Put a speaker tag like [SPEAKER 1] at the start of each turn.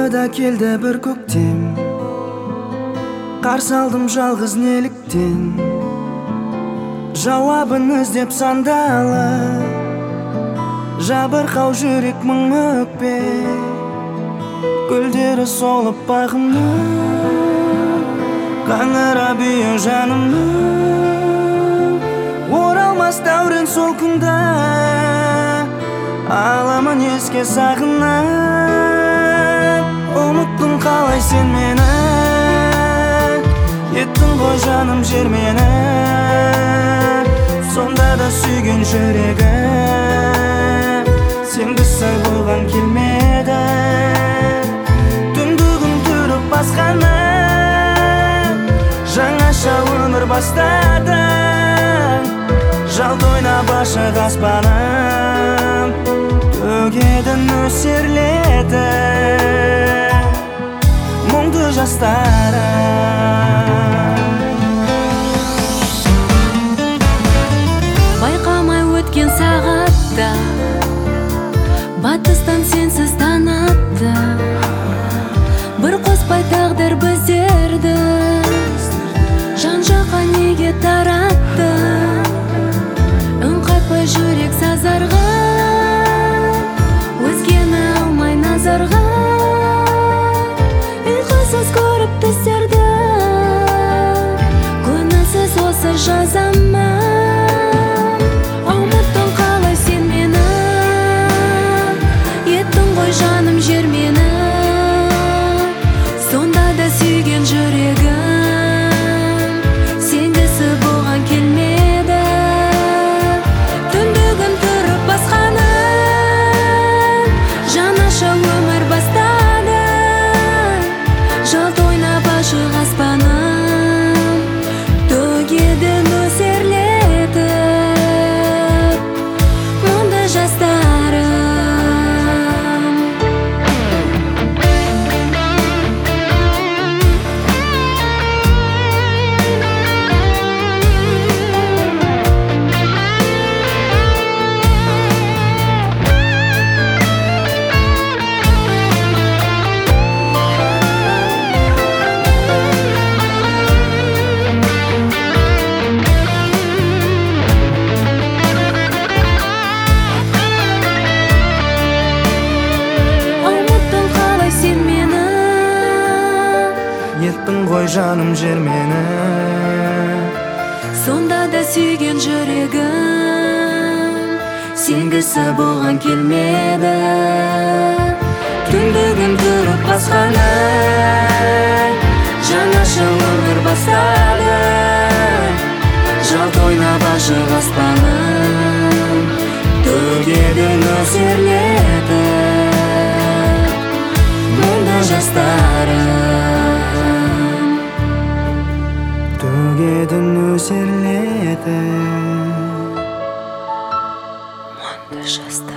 [SPEAKER 1] Артыда келді бір көктем, қарсы алдым жалғыз неліктен. Жауабын іздеп сандалы, жабырқау жүрек мың өкпе. Гүлдері солып бағымның, қаңыра бүйі жанымның. Оралмас дәурен сол күнді, аламын еске сағынып. Ұмыттың қалай сен мені, еттің ғой жаным жер мені. Сонда да сүйген жүрегі сенгісі болған келмеді. Түндігін түріп басқаны, жаңаша өмір бастадың. Жалт ойнап ашық аспаным, төгеді нөсерледі мұңды жастарым.
[SPEAKER 2] Байқамай өткен сағатта батыстан сенсіз танатты. Бір қоспай тағдыр біздерді жан-жаққа неге таратты. Үн қатпай жүрек сазарға, өзгені алмай назарға. Ұйқысыз көріп түстерді, көңілсіз осы жазамын. Ұмыттың қалай сен мені, еттің ғой жаным жер мені. Сонда да сүйген жүрегім сенгісі болған келмеді. Түндігін түріп басқаны, жаңаша өмір бастады. Жалт ойнап ашық аспаным, төгеді нөсерлетіп мұңды жастарым.
[SPEAKER 1] Еттің ғой жаным жер мені.
[SPEAKER 2] Сонда да сүйген жүрегім сенгісі болған келмеді.
[SPEAKER 1] Түндігін түріп басқаны, жаңаша өмір бастады. Жалт ойнап ашық аспаным, төгеді нөсерлетіп мұңды жастарым. Төгеді нөсерлетіп мұңды жастарым.